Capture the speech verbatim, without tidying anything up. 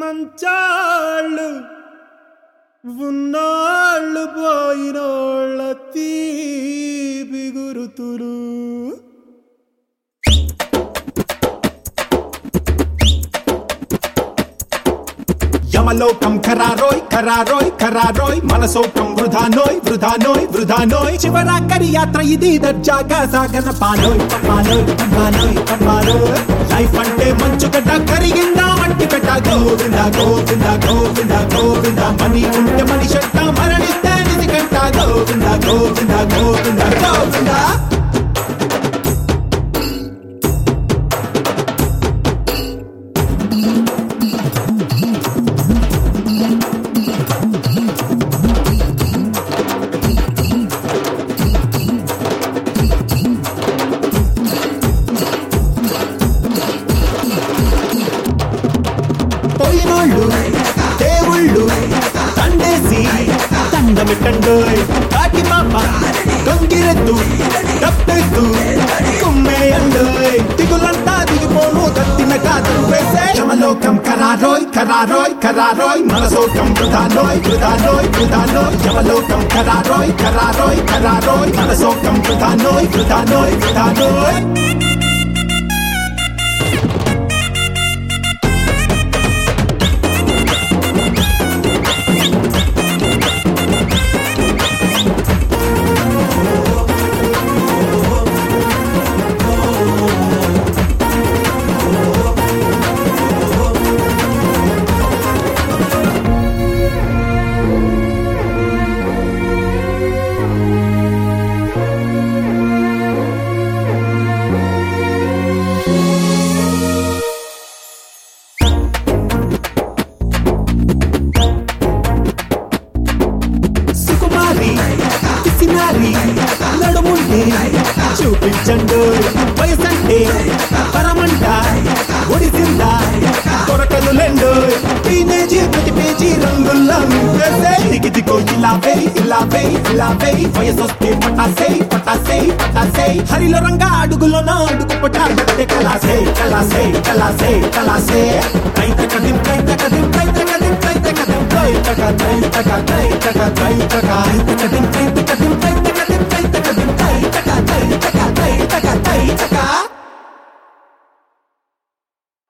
మంచాళ్ళు ఉన్నాళ్ళు పోయినోళ్ళ తీపి గురుతులు. యమలోకం ఖరారోయ్ ఖరారోయ్ ఖరారోయ్ మనసోకం వృధానోయ్ వృధానోయ్ వృధానోయ్ చివరాఖరి యాత్ర ఇది దర్జాగా సాగన పానోయ్ పానోయ్ పానోయ్ పానోయ్ లైఫ్ అంటే మంచుగడ్డ కరిగిందా మట్టి పెట్ట గోవింద గోవింద గోవింద గోవింద మనీ ఉంటే మనిషంట మరణిస్తే నిజకంట గోవింద గోవింద గోవింద గోవింద. దేవుళ్ళు తండేసి దండమిట్టండోయ్ కాటి పాప గంగిరెద్దు డబ్బెద్దు కుమ్మేయండోయ్ దిగులంతా దిగిపోను కత్తిన కాదలు వేసే. యమలోకం ఖరారోయ్ ఖరారోయ్ ఖరారోయ్ మనసోకం వృధానోయ్ వృధానోయ్ వృధానోయ్ యమలోకం ఖరారోయ్ ఖరారోయ్ ఖరారోయ్ మనసోకం వృధానోయ్ వృధానోయ్ వృధానోయ్. నడుముంటే చూపించండు వయసంటే పరమంట ఒడిసిందా కొరకలు లెండు టీనేజీ ప్రతి పేజీ రంగుల్లో నింపేసే. దిగిదిగో ఇలా వేయ్ ఇలా వేయ్ ఇలా వేయ్ వయసొస్తే పటాసే పటాసే పటాసే హరిలో రంగా అడుగులోన అడుగు పట్టే కలాసే కలాసే కలాసే కలాసే. కైత కదిం కైత కదిం కైత కదిం కైత కదిం కైత కదిం కైత కదిం కైత కదిం కైత